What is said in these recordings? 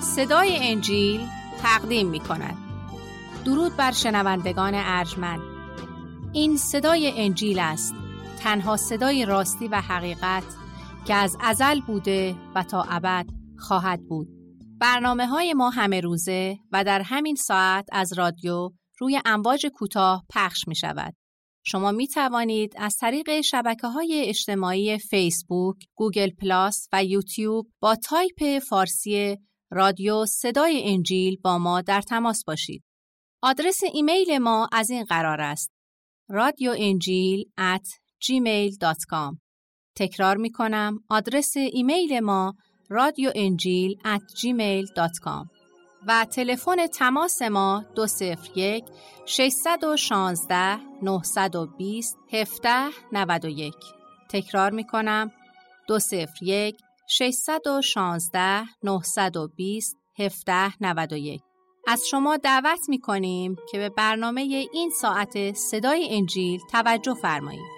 صدای انجیل تقدیم می کند. درود بر شنوندگان ارجمند. این صدای انجیل است، تنها صدای راستی و حقیقت که از ازل بوده و تا ابد خواهد بود. برنامه‌های ما همه روزه و در همین ساعت از رادیو روی امواج کوتاه پخش می شود. شما می توانید از طریق شبکه‌های اجتماعی فیسبوک، گوگل پلاس و یوتیوب با تایپ فارسی رادیو صدای انجیل با ما در تماس باشید. آدرس ایمیل ما از این قرار است: radioenjil@gmail.com. تکرار می کنم، آدرس ایمیل ما radioenjil@gmail.com و تلفن تماس ما 201-616-920-1791. تکرار می کنم، 201-616-920-1791. از شما دعوت می کنیم که به برنامه این ساعت صدای انجیل توجه فرمایید.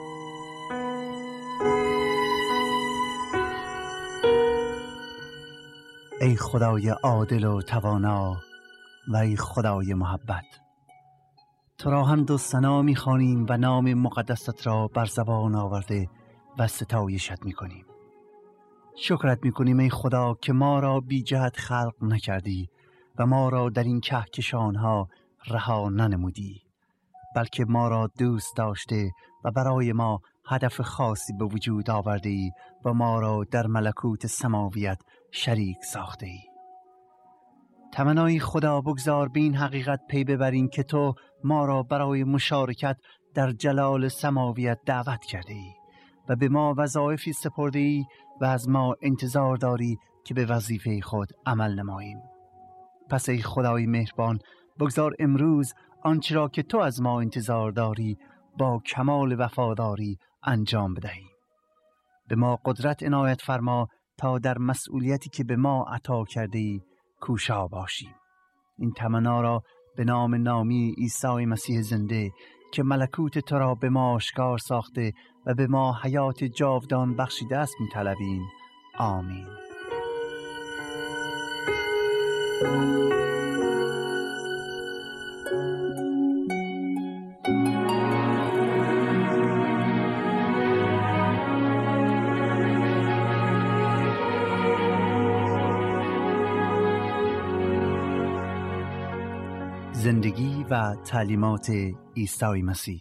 ای خدای عادل و توانا و ای خدای محبت، تو را حمد و ثنا می‌خوانیم و نام مقدست را بر زبان آورده و ستایشت می‌کنیم. شکرت می‌کنیم ای خدا که ما را بی جهت خلق نکردی و ما را در این کهکشان‌ها رها ننمودی، بلکه ما را دوست داشته و برای ما هدف خاصی به وجود آورده ای و ما را در ملکوت سماویت شریک ساخته ای. تمنای خدا بگذار به این حقیقت پی ببریم که تو ما را برای مشارکت در جلال سماویت دعوت کرده ای و به ما وظایفی سپرده ای و از ما انتظار داری که به وظیفه خود عمل نماییم. پس ای خدای مهربان، بگذار امروز آنچه را که تو از ما انتظار داری با کمال وفاداری انجام بدهیم. به ما قدرت عنایت فرما تا در مسئولیتی که به ما عطا کرده ای کوشا باشیم. این تمنا را به نام نامی عیسی مسیح زنده که ملکوت تو را به ما آشکار ساخته و به ما حیات جاودان بخشیده است می‌طلبیم. آمین. زندگی و تعلیمات عیسی مسیح.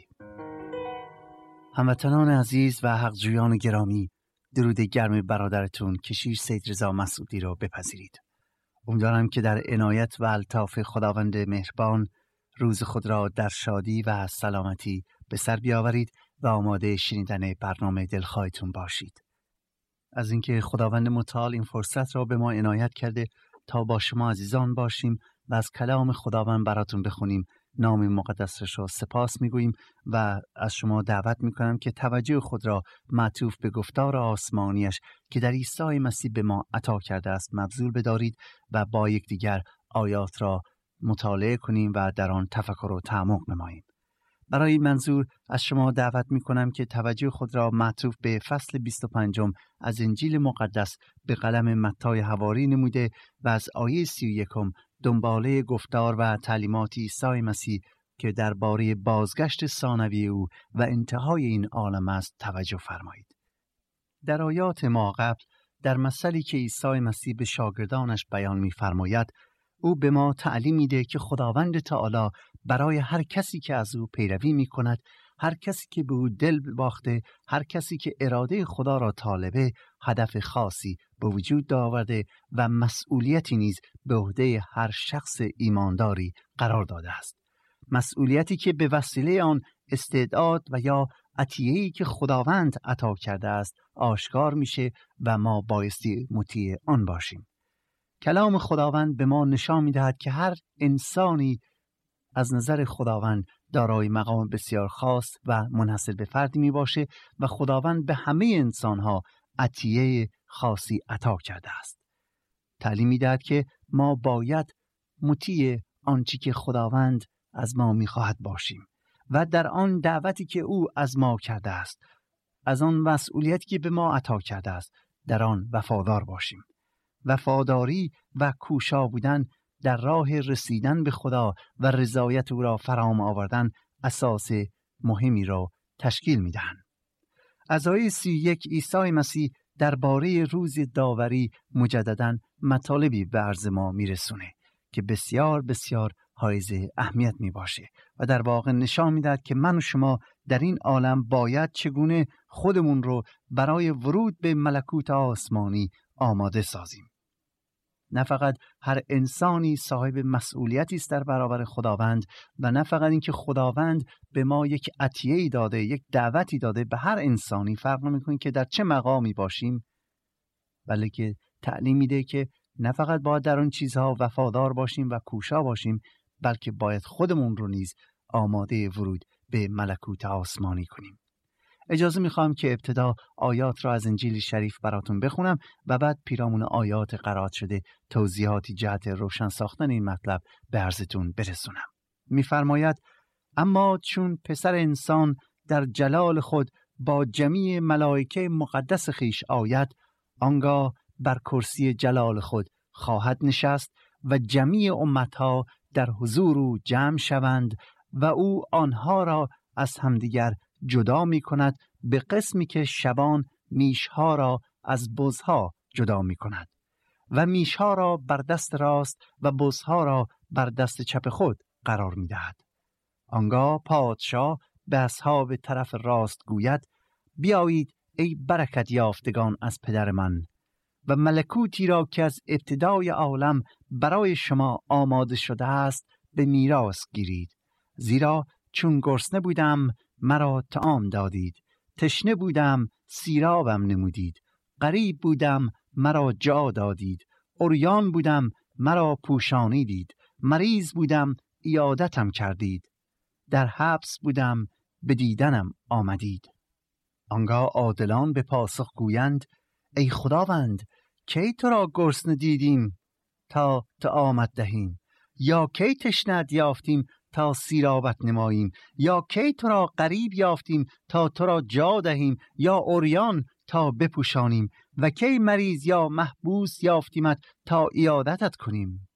هموطنان عزیز و حقجویان گرامی، درود گرم برادرتون کشیش سید رضا مسعودی را بپذیرید. امیدوارم که در عنایت و الطاف خداوند مهربان روز خود را در شادی و سلامتی به سر بیاورید و آماده شنیدن برنامه دلخواهتون باشید. از اینکه خداوند متعال این فرصت را به ما عنایت کرده تا با شما عزیزان باشیم و از کلام خداوند براتون بخونیم، نام مقدسش را سپاس میگوییم و از شما دعوت میکنم که توجه خود را معطوف به گفتار آسمانیش که در عیسی مسیح به ما عطا کرده است مبذول بدارید و با یکدیگر آیات را مطالعه کنیم و در آن تفکر و تعمق نماییم. برای این منظور از شما دعوت میکنم که توجه خود را معطوف به فصل 25 از انجیل مقدس به قلم متی حواری نموده و از آیه 31 دنباله گفتار و تعلیمات عیسی مسیح که درباره بازگشت ثانوی او و انتهای این عالم است توجه فرمایید. در آیات ما قبل در مثلی که عیسی مسیح به شاگردانش بیان می‌فرماید، او به ما تعلیم میده که خداوند تعالی برای هر کسی که از او پیروی می‌کند، هر کسی که به او دل باخته، هر کسی که اراده خدا را طالبه، هدف خاصی به وجود آورده و مسئولیتی نیز به عهده هر شخص ایمانداری قرار داده است. مسئولیتی که به وسیله آن استعداد و یا عطیه‌ای که خداوند عطا کرده است آشکار میشه و ما بایستی مطیع آن باشیم. کلام خداوند به ما نشان میدهد که هر انسانی از نظر خداوند دارای مقام بسیار خاص و منحصر به فردی می باشه و خداوند به همه انسانها عطیه خاصی عطا کرده است. تعلیم می دهد که ما باید مطیع آنچه که خداوند از ما می خواهد باشیم و در آن دعوتی که او از ما کرده است، از آن مسئولیتی که به ما عطا کرده است، در آن وفادار باشیم. وفاداری و کوشا بودن در راه رسیدن به خدا و رضایت او را فرام آوردن اساس مهمی را تشکیل می‌دهند. از آیه 31 عیسی مسیح درباره روز داوری مجدداً مطالبی به عرض ما میرسونه که بسیار بسیار حائز اهمیت میباشه و در واقع نشان میدهد که من و شما در این عالم باید چگونه خودمون رو برای ورود به ملکوت آسمانی آماده سازیم. نه فقط هر انسانی صاحب مسئولیتی است در برابر خداوند و نه فقط اینکه خداوند به ما یک عطیه‌ای داده، یک دعوتی داده، به هر انسانی فرق نمی‌کنه که در چه مقامی باشیم، بلکه تعلیم میده که نه فقط باید در اون چیزها وفادار باشیم و کوشا باشیم، بلکه باید خودمون رو نیز آماده ورود به ملکوت آسمانی کنیم. اجازه میخوام که ابتدا آیات را از انجیل شریف براتون بخونم و بعد پیرامون آیات قرائت شده توضیحاتی جهت روشن ساختن این مطلب به عرضتون برسونم. میفرماید: اما چون پسر انسان در جلال خود با جمیع ملائکه مقدس خیش آید، آنگاه بر کرسی جلال خود خواهد نشست و جمیع امتها در حضور او جمع شوند و او آنها را از همدیگر جدا می کند به قسمی که شبان میشها را از بزها جدا می کند و میشها را بر دست راست و بزها را بر دست چپ خود قرار می دهد. آنگاه پادشاه به اصحاب طرف راست گوید: بیایید ای برکت یافتگان از پدر من و ملکوتی را که از ابتدای عالم برای شما آماده شده است به میراث گیرید. زیرا چون گرسنه بودم مرا طعام دادید، تشنه بودم سیرابم نمودید، غریب بودم مرا جا دادید، عریان بودم مرا پوشانیدید، مریض بودم عیادتم کردید، در حبس بودم به دیدنم آمدید. آنگاه عادلان به پاسخ گویند: ای خداوند، کی تو را گرسنه دیدیم تا طعامت دهیم، یا کی تشنه یافتیم تا سیرابت نماییم، یا کی تو را غریب یافتیم تا تو را جا دهیم، یا عریان تا بپوشانیم، و کی مریض یا محبوس یافتیمت تا عیادتت کنیم.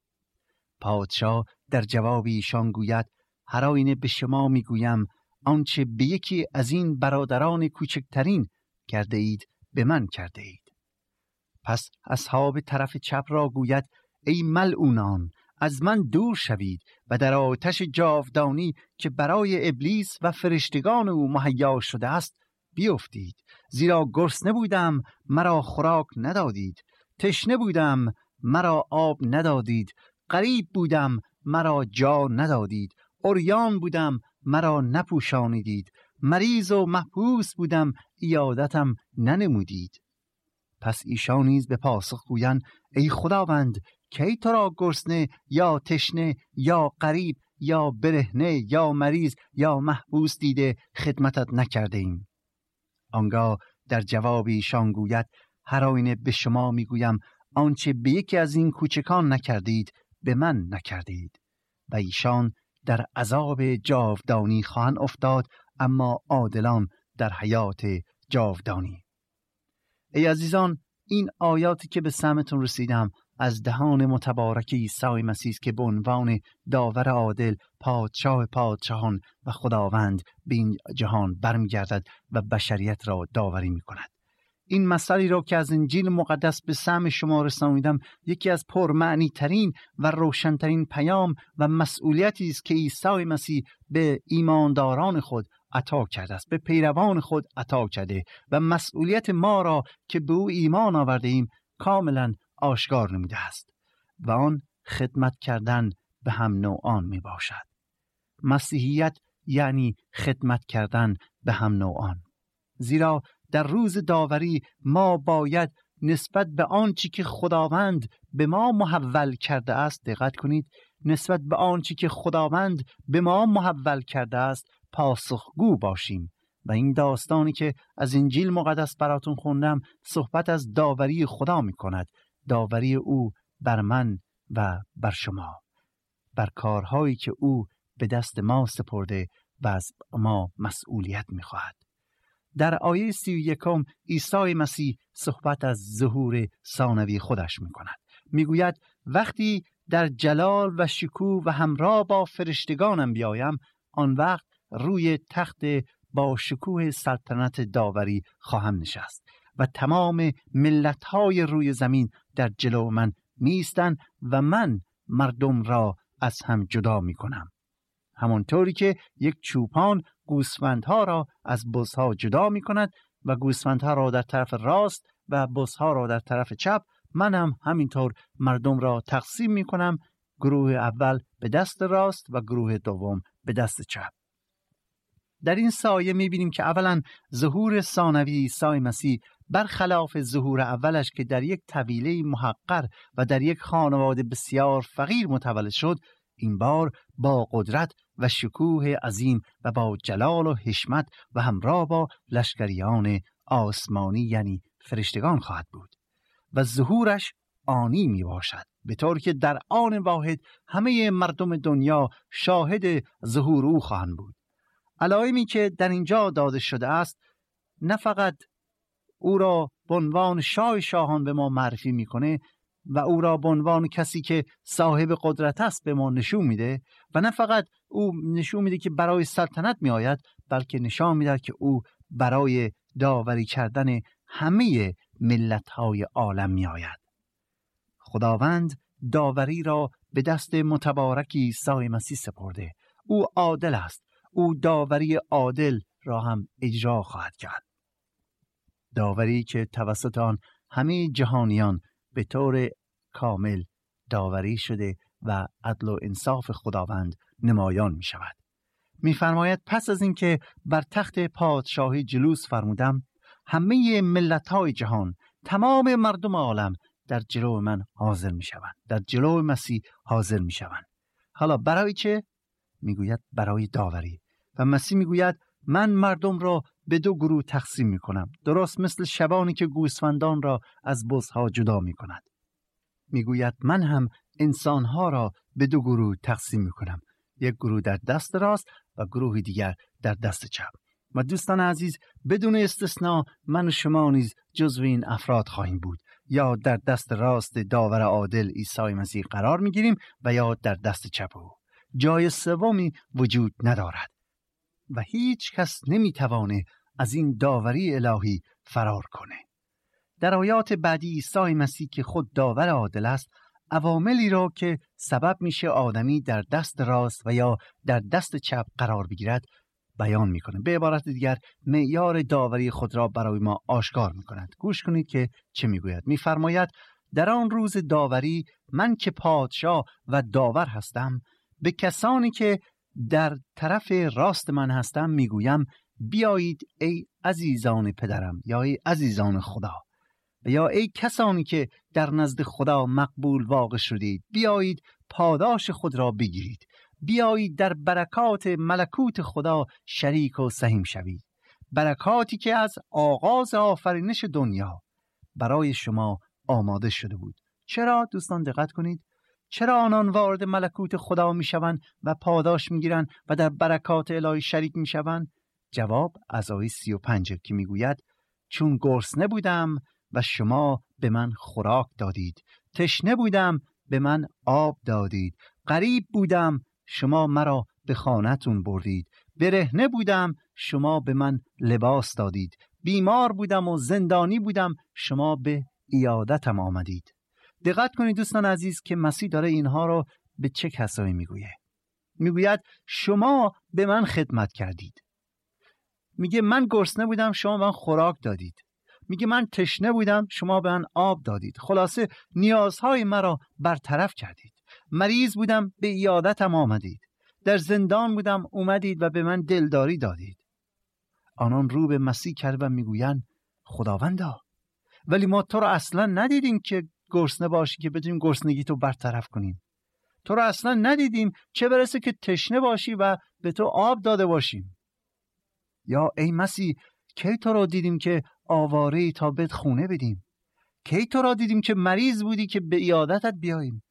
پادشاه در جواب ایشان گوید: هر آینه به شما میگویم آنچه به یکی از این برادران کوچکترین کرده اید به من کرده اید. پس اصحاب طرف چپ را گوید: ای ملعونان، از من دور شوید و در آتش جاودانی که برای ابلیس و فرشتگان او مهیا شده است بیفتید. زیرا گرسنه بودم مرا خوراک ندادید، تشنه بودم مرا آب ندادید، غریب بودم مرا جا ندادید، عریان بودم مرا نپوشانیدید، مریض و محبوس بودم عیادتم ننمودید. پس ایشان نیز به پاسخ گویند: ای خداوند، کی تو را گرسنه یا تشنه یا غریب یا برهنه یا مریض یا محبوس دیده خدمتت نکرده ایم؟ آنگاه در جواب ایشان گوید: هر آینه به شما میگویم آنچه به یکی از این کوچکان نکردید به من نکردید. و ایشان در عذاب جاودانی خواهند افتاد، اما عادلان در حیات جاودانی. ای عزیزان، این آیاتی که به سمعتون رسیدم از دهان متبارک عیسی مسیح که به عنوان داور عادل، پادشاه پادشاهان و خداوند به این جهان برمیگردد و بشریت را داوری میکند. این مسئله را که از انجیل مقدس به سمع شما رسانیدم یکی از پرمعنی ترین و روشنترین پیام و مسئولیتی است که عیسی مسیح به ایمانداران خود عطا کرده است، به پیروان خود عطا کرده و مسئولیت ما را که به او ایمان آورده ایم کاملا آشکار نموده است و آن خدمت کردن به هم نوعان می باشد. مسیحیت یعنی خدمت کردن به هم نوعان. زیرا در روز داوری ما باید نسبت به آنچه که خداوند به ما محول کرده است، دقت کنید، نسبت به آنچه که خداوند به ما محول کرده است پاسخگو باشیم. و این داستانی که از انجیل مقدس براتون خوندم صحبت از داوری خدا می کند، داوری او بر من و بر شما، بر کارهایی که او به دست ما سپرده و از ما مسئولیت می خواهد. در آیه 31 عیسی مسیح صحبت از ظهور ثانوی خودش می‌کند. میگوید وقتی در جلال و شکوه و همراه با فرشتگانم بیایم، آن وقت روی تخت با شکوه سلطنت داوری خواهم نشست و تمام ملت‌های روی زمین در جلو من می‌ایستند و من مردم را از هم جدا می‌کنم. همانطوری که یک چوپان گوسفندها را از بزها جدا می‌کند و گوسفندها را در طرف راست و بزها را در طرف چپ، من هم همینطور مردم را تقسیم می‌کنم، گروه اول به دست راست و گروه دوم به دست چپ. در این سایه می‌بینیم که اولا ظهور ثانوی عیسی مسیح برخلاف ظهور اولش که در یک طویله محقر و در یک خانواده بسیار فقیر متولد شد، این بار با قدرت و شکوه عظیم و با جلال و حشمت و همراه با لشکریان آسمانی یعنی فرشتگان خواهد بود و ظهورش آنی می باشد، به طور که در آن واحد همه مردم دنیا شاهد ظهور او خواهند بود. علائمی که در اینجا داده شده است نه فقط او را به عنوان شاه شاهان به ما معرفی میکنه و او را به عنوان کسی که صاحب قدرت است به ما نشون میده و نه فقط او نشون میده که برای سلطنت می آید، بلکه نشان میده که او برای داوری کردن همه ملت‌های عالم می آید. خداوند داوری را به دست متبارک عیسی مسیح سپرده. او عادل است. او داوری عادل را هم اجرا خواهد کرد. داوری که توسط آن همه جهانیان به طور کامل داوری شده و عدل و انصاف خداوند نمایان می شود. می فرماید پس از اینکه بر تخت پادشاهی جلوس فرمودم، همه ملت‌های جهان، تمام مردم عالم در جلو من حاضر می شوند، در جلو مسیح حاضر می شوند. حالا برای چه؟ میگوید برای داوری. و مسیح میگوید من مردم را به دو گروه تقسیم می کنم، درست مثل شبانی که گوسفندان را از بزها جدا می کند. میگوید من هم انسانها را به دو گروه تقسیم می کنم، یک گروه در دست راست و گروه دیگر در دست چپ. و دوستان عزیز، بدون استثناء من و شما نیز جزو این افراد خواهیم بود، یا در دست راست داور عادل عیسی مسیح قرار می گیریم و یا در دست چپ او. جای سومی وجود ندارد و هیچ کس نمی توانه از این داوری الهی فرار کنه. در آیات بعدی عیسی مسیح که خود داور عادل است، عواملی را که سبب میشه آدمی در دست راست و یا در دست چپ قرار بگیرد بیان میکنه. به عبارت دیگر معیار داوری خود را برای ما آشکار میکند. گوش کنید که چه میگوید. میفرماید در آن روز داوری من که پادشاه و داور هستم، به کسانی که در طرف راست من هستم میگویم بیایید ای عزیزان پدرم، یا ای عزیزان خدا، یا ای کسانی که در نزد خدا مقبول واقع شدید، بیایید پاداش خود را بگیرید، بیایید در برکات ملکوت خدا شریک و سهیم شوید، برکاتی که از آغاز آفرینش دنیا برای شما آماده شده بود. چرا دوستان دقت کنید؟ چرا آنان وارد ملکوت خدا می شوند و پاداش می گیرند و در برکات الهی شریک می شوند؟ جواب از آیه 35 که می گوید چون گرسنه بودم و شما به من خوراک دادید، تشنه بودم به من آب دادید، غریب بودم شما مرا به خانه‌تون بردید، برهنه بودم شما به من لباس دادید، بیمار بودم و زندانی بودم شما به عیادتم آمدید. دقت کنید دوستان عزیز که مسیح داره اینها رو به چه کسایی میگویه. میگوید شما به من خدمت کردید. میگه من گرسنه بودم شما به من خوراک دادید. میگه من تشنه بودم شما به من آب دادید. خلاصه نیازهای مرا برطرف کردید. مریض بودم به عیادتم آمدید. در زندان بودم اومدید و به من دلداری دادید. آنان رو به مسیح کرد و میگویند خداوندا، ولی ما تو رو اصلا ندیدیم که گرسنه باشی که بتونیم گرسنگی تو برطرف کنیم. تو رو اصلا ندیدیم، چه برسه که تشنه باشی و به تو آب داده باشیم. یا ای مسیح کی تو رو دیدیم که آواره‌ای تا بهت خونه بدیم؟ کی تو رو دیدیم که مریض بودی که به عیادتت بیاییم؟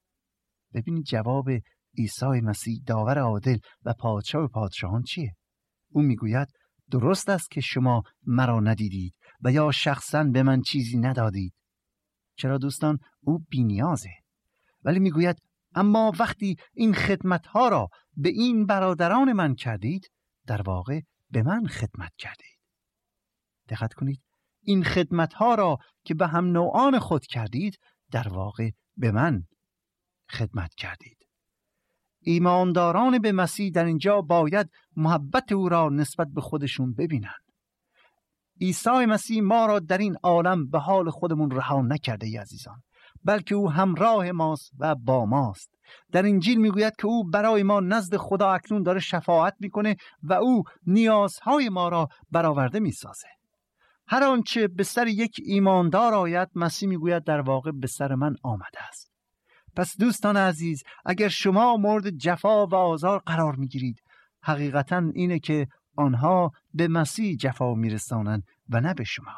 ببینید جواب عیسی مسیح داور عادل و پادشاه پادشاهان چیه؟ او میگوید درست است که شما مرا ندیدید و یا شخصاً به من چیزی ندادید. چرا دوستان؟ او بی‌نیازه. ولی میگوید اما وقتی این خدمتها را به این برادران من کردید، در واقع به من خدمت کردید. دقت کنید، این خدمتها را که به هم نوعان خود کردید، در واقع به من خدمت کردید. ایمانداران به مسیح در اینجا باید محبت او را نسبت به خودشون ببینند. عیسی مسیح ما را در این عالم به حال خودمون رها نکرده ای عزیزان، بلکه او همراه ماست و با ماست. در انجیل میگوید که او برای ما نزد خدا اکنون داره شفاعت میکنه و او نیازهای ما را برآورده میسازه. هر آنچه به سر یک ایماندار آید، مسیح میگوید در واقع به سر من آمده است. پس دوستان عزیز، اگر شما مورد جفا و آزار قرار میگیرید، حقیقتا اینه که آنها به مسیح جفا میرسانند و نه به شما.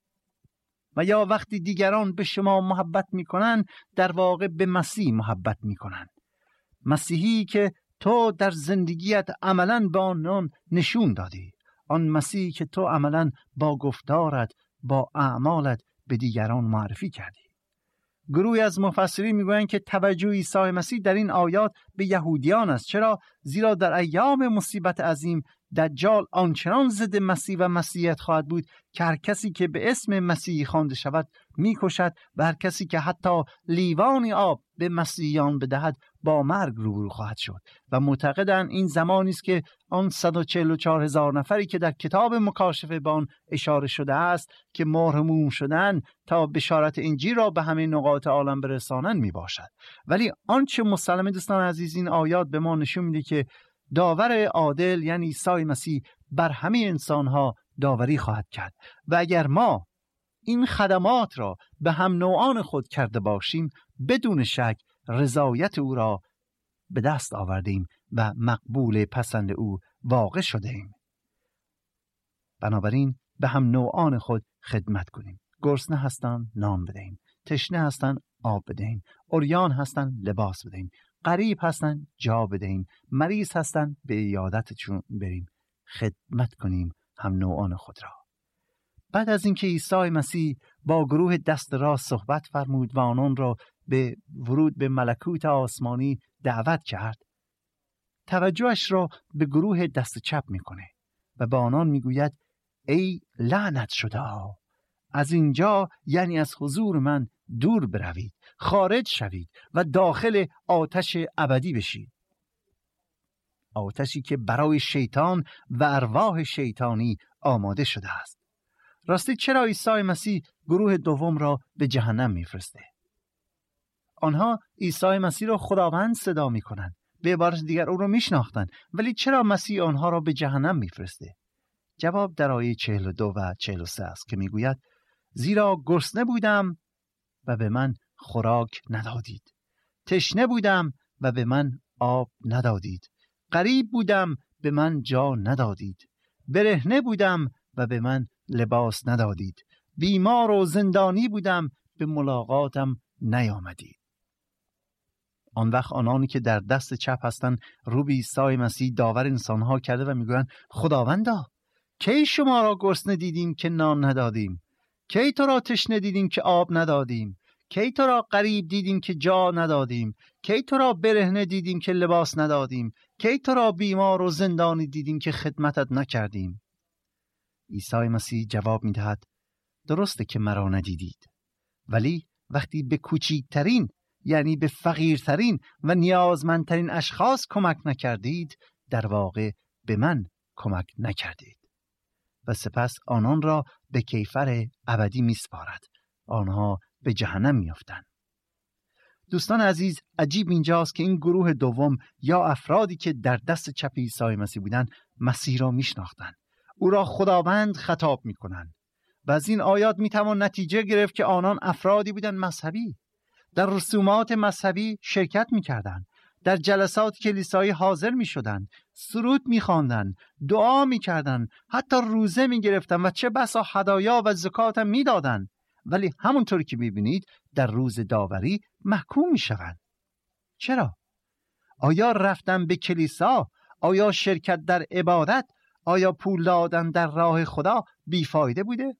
و یا وقتی دیگران به شما محبت میکنن، در واقع به مسیح محبت میکنن. مسیحی که تو در زندگیت عملاً به آنان نشون دادی، آن مسیحی که تو عملاً با گفتارت، با اعمالت به دیگران معرفی کردی. گروهی از مفسرین میگویند که توجه عیسی مسیح در این آیات به یهودیان است. چرا؟ زیرا در ایام مصیبت عظیم دجال آنچنان ضد مسیح و مسیحیت خواهد بود که هر کسی که به اسم مسیحی خوانده شود میکشد و هر کسی که حتی لیوانی آب به مسیحیان بدهد با مرگ روبرو خواهد شد. و معتقدند این زمانی است که آن 144,000 نفری که در کتاب مکاشفه به آن اشاره شده است که مهرموم شدند تا بشارت انجیل را به همه نقاط عالم برسانند می باشد. ولی آنچه مسلمه دوستان عزیز، این آیات به ما نشون میده که داور عادل یعنی عیسی مسیح بر همه انسانها داوری خواهد کرد و اگر ما این خدمات را به هم نوعان خود کرده باشیم، بدون شک رضایت او را به دست آوردیم و مقبول پسند او واقع شده ایم. بنابراین به هم نوعان خود خدمت کنیم. گرسنه هستن نان بدهیم، تشنه هستن آب بدهیم، عریان هستن لباس بدهیم، غریب هستن جا بدهیم، مریض هستن به عیادتشون بریم. خدمت کنیم هم نوعان خود را. بعد از اینکه عیسی مسیح با گروه دست راست صحبت فرمود و آنان را به ورود به ملکوت آسمانی دعوت کرد، توجهش را به گروه دست چپ میکنه و به آنان میگوید ای لعنت شده ها، از اینجا یعنی از حضور من دور بروید، خارج شوید و داخل آتش ابدی بشید. آتشی که برای شیطان و ارواح شیطانی آماده شده است. راستی چرا عیسی مسیح گروه دوم را به جهنم میفرسته؟ آنها عیسی مسیح را خداوند صدا میکنند، به عبارت دیگر او را میشناختند، ولی چرا مسیح آنها را به جهنم میفرسته؟ جواب در آیه 42 و 43 است که میگوید زیرا گرسنه بودم و به من خوراک ندادید، تشنه بودم و به من آب ندادید، غریب بودم به من جا ندادید، برهنه بودم و به من لباس ندادید، بیمار و زندانی بودم به ملاقاتم نیامدید. آن وقت آنانی که در دست چپ هستند رو به عیسی مسیح داور انسانها کرده و میگویند خداوندا، کی شما را گرسنه دیدیم که نان ندادیم؟ کی تو را تشنه دیدیم که آب ندادیم؟ کی تو را غریب دیدیم که جا ندادیم؟ کی تو را برهنه دیدیم که لباس ندادیم؟ کی تو را بیمار و زندانی دیدیم که خدمتت نکردیم؟ عیسی مسیح جواب میدهد درسته که مرا ندیدید، ولی وقتی به کوچکترین یعنی به فقیرترین و نیازمندترین اشخاص کمک نکردید، در واقع به من کمک نکردید. و سپس آنان را به کیفر ابدی میسپارد، آنها به جهنم میافتند. دوستان عزیز، عجیب اینجاست که این گروه دوم یا افرادی که در دست چپ عیسی مسیح بودند مسیح را میشناختند، او را خداوند خطاب میکنند و از این آیات میتوان نتیجه گرفت که آنان افرادی بودند مذهبی، در رسومات مذهبی شرکت میکردند، در جلسات کلیسایی حاضر میشدند، سرود میخواندند، دعا میکردند، حتی روزه میگرفتند و چه بسا هدایا و زکات هم میدادند، ولی همونطور که میبینید در روز داوری محکوم میشوند. چرا؟ آیا رفتن به کلیسا، آیا شرکت در عبادت، آیا پول دادن در راه خدا بیفایده بوده؟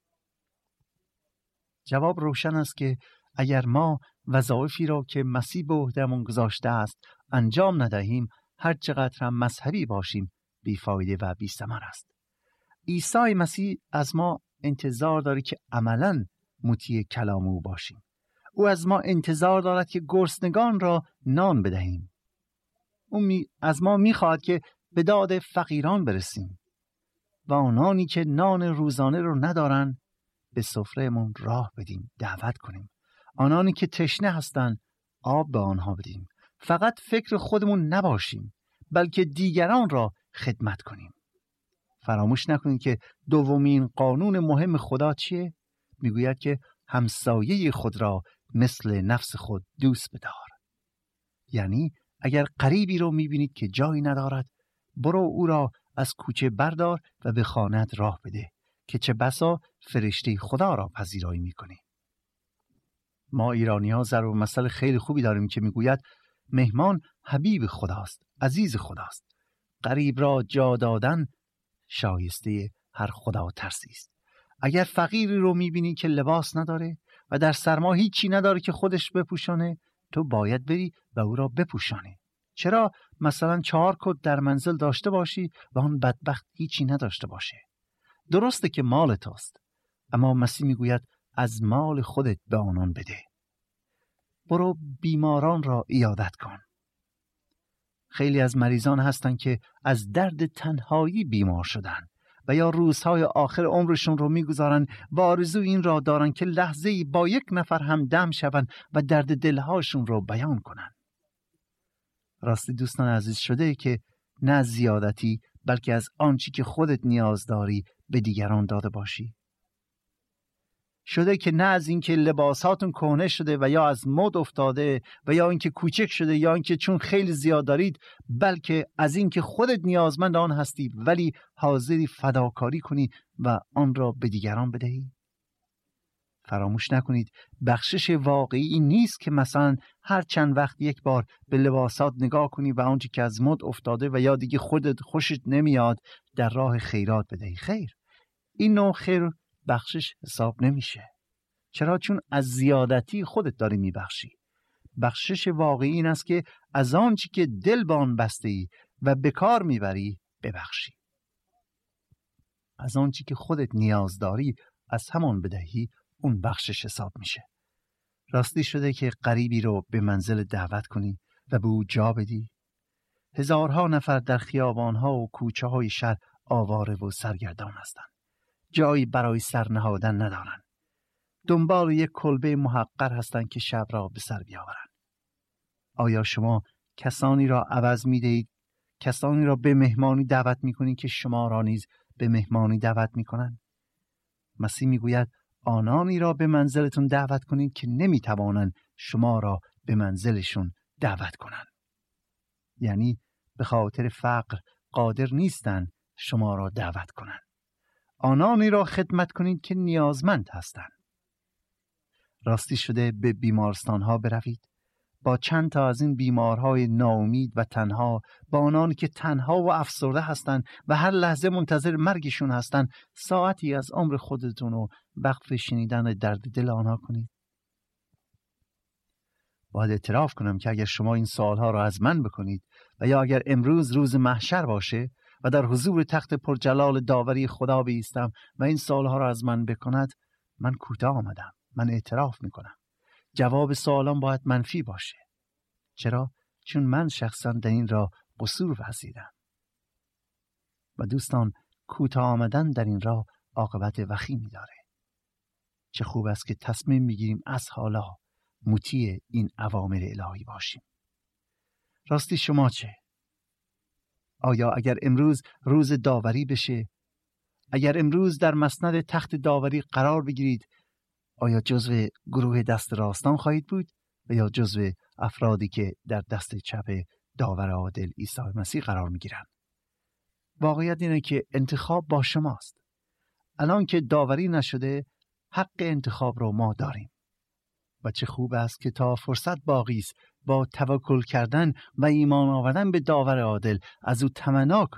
جواب روشن است که اگر ما وظایفی را که مسیح به عهده‌مان گذاشته است انجام ندهیم، هر چقدر هم مذهبی باشیم بیفایده و بی‌ثمر است. عیسی مسیح از ما انتظار داره که عملاً مطیع کلام او باشیم. او از ما انتظار دارد که گرسنگان را نان بدهیم. او از ما می‌خواهد که به داد فقیران برسیم و آنانی که نان روزانه رو ندارن به سفره‌مون راه بدیم، دعوت کنیم. آنانی که تشنه هستند آب به آنها بدیم. فقط فکر خودمون نباشیم، بلکه دیگران را خدمت کنیم. فراموش نکنید که دومین قانون مهم خدا چیه؟ میگوید که همسایه خود را مثل نفس خود دوست بدار. یعنی اگر غریبی رو میبینید که جایی ندارد، برو او را از کوچه بردار و به خانه‌ات راه بده که چه بسا فرشته خدا را پذیرایی میکنی. ما ایرانی‌ها ضرب مثل خیلی خوبی داریم که میگوید مهمان حبیب خداست، عزیز خداست. غریب را جا دادن شایسته هر خدا ترسی است. اگر فقیری رو میبینی که لباس نداره و در سرما هیچی نداره که خودش بپوشانه، تو باید بری و او را بپوشانی. چرا مثلا 4 کت در منزل داشته باشی و اون بدبخت هیچی نداشته باشه؟ درسته که مال توست، اما مسیح میگوید از مال خودت به آنان بده. برو بیماران را عیادت کن. خیلی از مریضان هستن که از درد تنهایی بیمار شدن و یا روزهای آخر عمرشون رو میگذارن و آرزو این را دارن که لحظه‌ای با یک نفر هم دم شون و درد دلهاشون رو بیان کنن. راستی دوستان عزیز، شده که نه از زیادتی بلکه از آنچه که خودت نیاز داری به دیگران داده باشی؟ شده که نه از اینکه لباساتون کهنه شده و یا از مد افتاده و یا اینکه کوچک شده یا اینکه چون خیلی زیاد دارید، بلکه از اینکه خودت نیازمند آن هستی ولی حاضری فداکاری کنی و آن را به دیگران بدهی. فراموش نکنید بخشش واقعی این نیست که مثلا هر چند وقت یک بار به لباسات نگاه کنی و آنچه که از مد افتاده و یا دیگه خودت خوشت نمیاد در راه خیرات بدهی. خیر، این نوع خیر بخشش حساب نمیشه. چرا؟ چون از زیادتی خودت داری میبخشی. بخشش واقعی این است که از آنچه که دل به آن بسته ای و به کار میبری ببخشی. از آنچه که خودت نیاز داری از همان بدهی، اون بخشش حساب میشه. راستی شده که غریبی رو به منزل دعوت کنی و به او جا بدی؟ هزارها نفر در خیابانها و کوچه های شهر آواره و سرگردان هستند. جایی برای سر نهادن ندارن. دنبال یک کلبه محقر هستند که شب را به سر بیاورن. آیا شما کسانی را عوض می‌دهید، کسانی را به مهمانی دعوت می‌کنید که شما را نیز به مهمانی دعوت می‌کنند؟ مسیح می‌گوید آنانی را به منزلتون دعوت کنید که نمی‌توانند شما را به منزلشون دعوت کنند. یعنی به خاطر فقر قادر نیستند شما را دعوت کنند. آنانی را خدمت کنید که نیازمند هستند. راستی شده به بیمارستان‌ها بروید. با چند تا از این بیمارهای ناامید و تنها، با آنانی که تنها و افسرده هستند و هر لحظه منتظر مرگشون هستند، ساعتی از عمر خودتون رو وقف شنیدن درد دل آنها کنید. باید اعتراف کنم که اگر شما این سوالها را از من بکنید و یا اگر امروز روز محشر باشه و در حضور تخت پرجلال داوری خدا بایستم و این سوالها را از من بکند، من کوتاه آمدم. من اعتراف میکنم. جواب سوالان باید منفی باشه. چرا؟ چون من شخصا در این راه قصور پذیرم. و دوستان، کوتاه آمدن در این راه عاقبت وخیمی داره. چه خوب است که تصمیم میگیریم از حالا مطیع این اوامر الهی باشیم. راستی شما چه؟ آیا اگر امروز روز داوری بشه، اگر امروز در مسند تخت داوری قرار بگیرید، آیا جزو گروه دست راستان خواهید بود و یا جزو افرادی که در دست چپ داور عادل عیسی مسیح قرار میگیرند؟ واقعیت اینه که انتخاب با شماست. الان که داوری نشده، حق انتخاب رو ما داریم. و چه خوب است که تا فرصت باقی است با توکل کردن و ایمان آوردن به داور عادل از او تمنا کنیم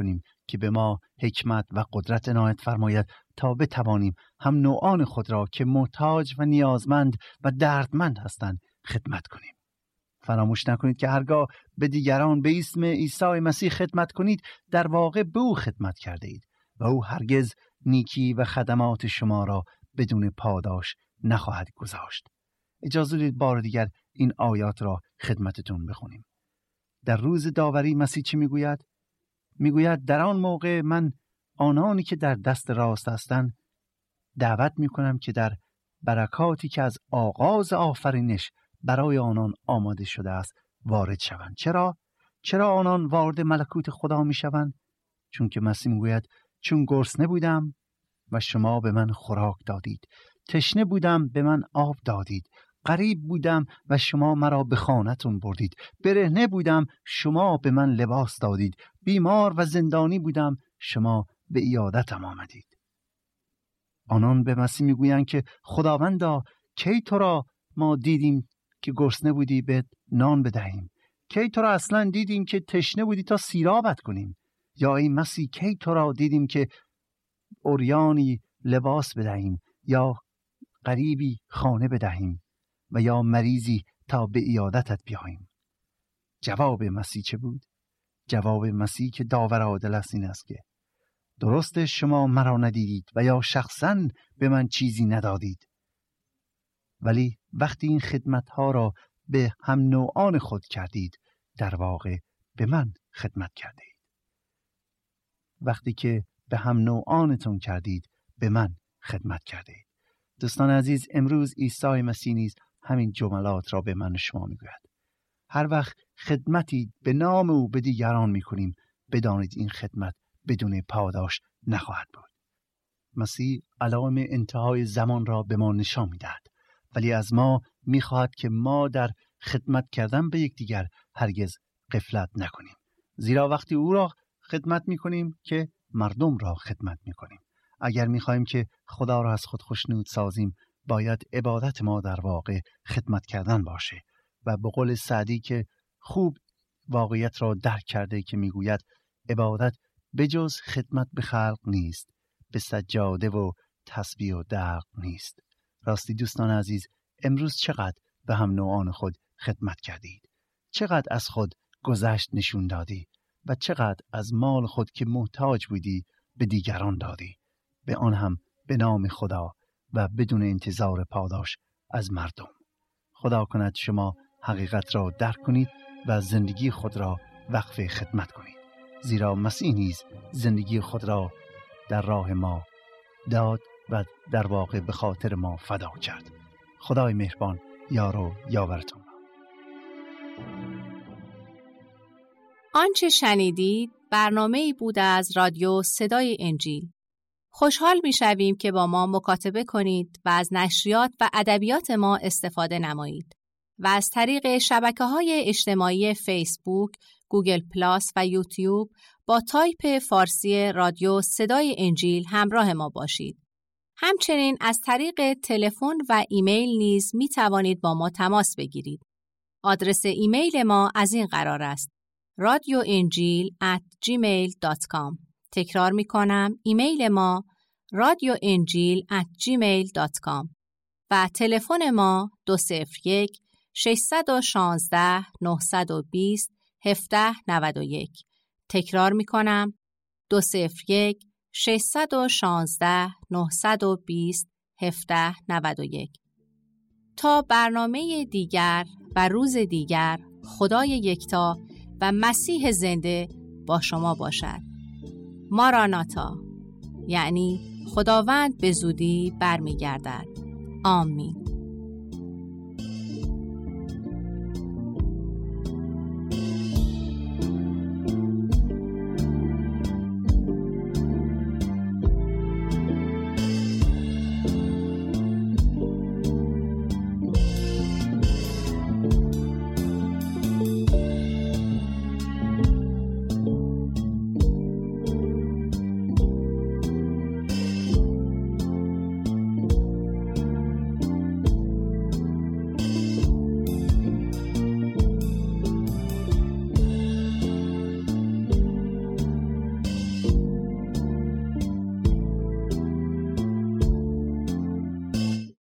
که به ما حکمت و قدرت عنایت فرماید تا بتوانیم هم نوعان خود را که محتاج و نیازمند و دردمند هستند خدمت کنیم. فراموش نکنید که هرگاه به دیگران به اسم عیسی مسیح خدمت کنید، در واقع به او خدمت کرده اید و او هرگز نیکی و خدمات شما را بدون پاداش نخواهد گذاشت. اجازه بدید بار دیگر این آیات را خدمتتون بخونیم. در روز داوری مسیح چی میگوید؟ میگوید در آن موقع من آنانی که در دست راست هستند دعوت میکنم که در برکاتی که از آغاز آفرینش برای آنان آماده شده است وارد شوند. چرا آنان وارد ملکوت خدا میشوند؟ چون که مسیح میگوید چون گرسنه بودم و شما به من خوراک دادید، تشنه بودم به من آب دادید، غریب بودم و شما مرا به خانه‌تون بردید، برهنه بودم شما به من لباس دادید، بیمار و زندانی بودم شما به عیادتم آمدید. آنان به مسیح میگویند که خداوندا کی تو را ما دیدیم که گرسنه بودی به نان بدهیم؟ کی تو را اصلا دیدیم که تشنه بودی تا سیرابت کنیم؟ یا ای مسیح کی تو را دیدیم که عریانی لباس بدهیم یا غریبی خانه بدهیم و یا مریضی تا به عیادتت بیاییم؟ جواب مسیح چه بود؟ جواب مسیح که داور عادل است این است که درست شما مرا ندیدید و یا شخصاً به من چیزی ندادید، ولی وقتی این خدمتها را به هم نوعان خود کردید در واقع به من خدمت کردید. وقتی که به هم نوعانتون کردید به من خدمت کردید. دوستان عزیز، امروز عیسی مسیح نیز همین جملات را به من و شما میگوید. هر وقت خدمتی به نام او به دیگران میکنیم، بدانید این خدمت بدون پاداش نخواهد بود. مسیح علائم انتهای زمان را به ما نشان میدهد، ولی از ما میخواهد که ما در خدمت کردن به یکدیگر هرگز غفلت نکنیم. زیرا وقتی او را خدمت میکنیم که مردم را خدمت میکنیم. اگر میخواهیم که خدا را از خود خوشنود سازیم، باید عبادت ما در واقع خدمت کردن باشه و به قول سعدی که خوب واقعیت را درک کرده که میگوید عبادت بجز خدمت به خلق نیست، به سجاده و تسبیح و دلق نیست. راستی دوستان عزیز، امروز چقدر به هم نوعان خود خدمت کردید؟ چقدر از خود گذشت نشون دادی و چقدر از مال خود که محتاج بودی به دیگران دادی، به آن هم به نام خدا و بدون انتظار پاداش از مردم. خدا کند شما حقیقت را درک کنید و زندگی خود را وقف خدمت کنید، زیرا مسیح نیز زندگی خود را در راه ما داد و در واقع به خاطر ما فدا کرد. خدای مهربان یار و یاورتون. آنچه شنیدید برنامه‌ای بود از رادیو صدای انجیل. خوشحال می‌شویم که با ما مکاتبه کنید و از نشریات و ادبیات ما استفاده نمایید و از طریق شبکه‌های اجتماعی فیسبوک، گوگل پلاس و یوتیوب با تایپ فارسی رادیو صدای انجیل همراه ما باشید. همچنین از طریق تلفن و ایمیل نیز می توانید با ما تماس بگیرید. آدرس ایمیل ما از این قرار است: radioenjil@gmail.com. تکرار می کنم، ایمیل ما radioenjil@gmail.com و تلفن ما 201 616 920 1791. تکرار می کنم، 201 616 920 1791. تا برنامه دیگر و روز دیگر، خدای یکتا و مسیح زنده با شما باشد. ماراناتا، یعنی خداوند به زودی برمیگردد. آمین.